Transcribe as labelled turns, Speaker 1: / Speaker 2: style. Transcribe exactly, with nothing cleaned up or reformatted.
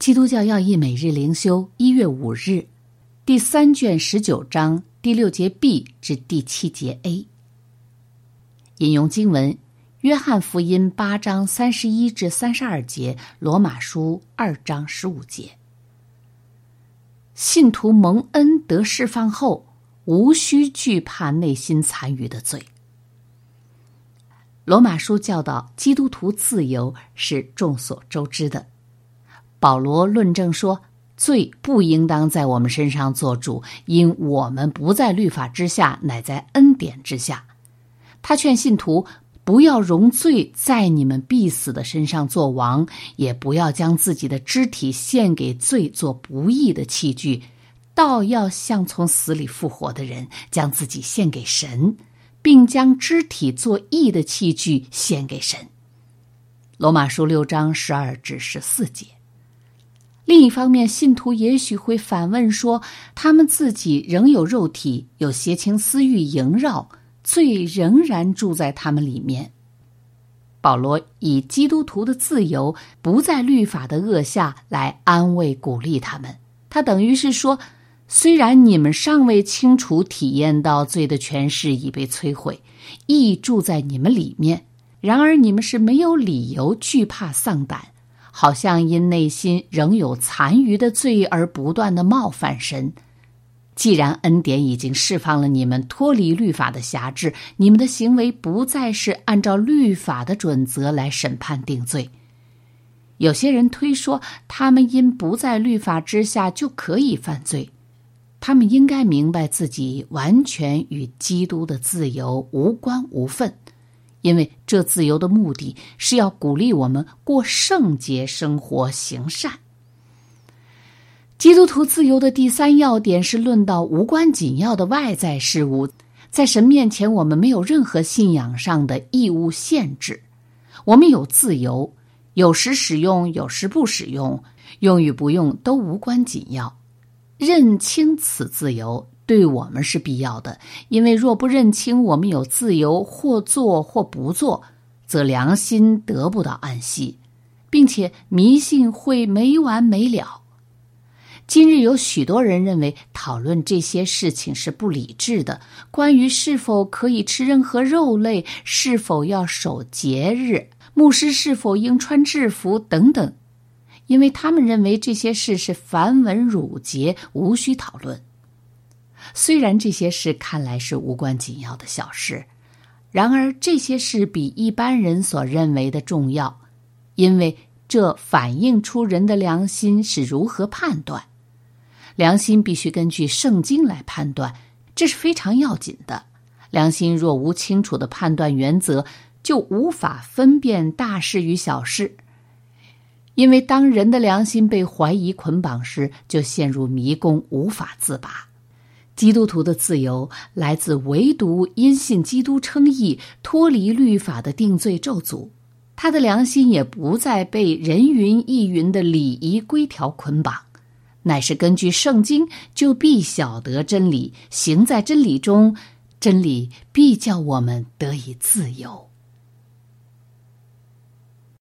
Speaker 1: 基督教要义每日灵修一月五日，第三卷十九章第六节 B 至第七节 A。 引用经文：约翰福音八章三十一至三十二节，罗马书二章十五节。信徒蒙恩得释放后，无需惧怕内心残余的罪。罗马书教导基督徒自由是众所周知的。保罗论证说，罪不应当在我们身上做主，因我们不在律法之下，乃在恩典之下。他劝信徒不要容罪在你们必死的身上做王，也不要将自己的肢体献给罪做不义的器具，倒要像从死里复活的人，将自己献给神，并将肢体做义的器具献给神。罗马书六章十二至十四节。另一方面，信徒也许会反问说，他们自己仍有肉体，有邪情私欲萦绕，罪仍然住在他们里面。保罗以基督徒的自由，不在律法的恶下来安慰鼓励他们。他等于是说，虽然你们尚未清楚体验到罪的权势已被摧毁，义住在你们里面，然而你们是没有理由惧怕丧胆，好像因内心仍有残余的罪而不断的冒犯神。既然恩典已经释放了你们脱离律法的辖制，你们的行为不再是按照律法的准则来审判定罪。有些人推说，他们因不在律法之下就可以犯罪。他们应该明白自己完全与基督的自由无关无分，因为这自由的目的是要鼓励我们过圣洁生活，行善。基督徒自由的第三要点是论到无关紧要的外在事物。在神面前，我们没有任何信仰上的义务限制，我们有自由，有时使用，有时不使用，用与不用都无关紧要。认清此自由对我们是必要的，因为若不认清我们有自由，或做或不做，则良心得不到安息，并且迷信会没完没了。今日有许多人认为讨论这些事情是不理智的，关于是否可以吃任何肉类，是否要守节日，牧师是否应穿制服等等，因为他们认为这些事是繁文缛节，无需讨论。虽然这些事看来是无关紧要的小事，然而这些事比一般人所认为的重要，因为这反映出人的良心是如何判断。良心必须根据圣经来判断，这是非常要紧的。良心若无清楚的判断原则，就无法分辨大事与小事。因为当人的良心被怀疑捆绑时，就陷入迷宫，无法自拔。基督徒的自由来自唯独因信基督称义，脱离律法的定罪咒诅。他的良心也不再被人云亦云的礼仪规条捆绑，乃是根据圣经，就必晓得真理，行在真理中，真理必叫我们得以自由。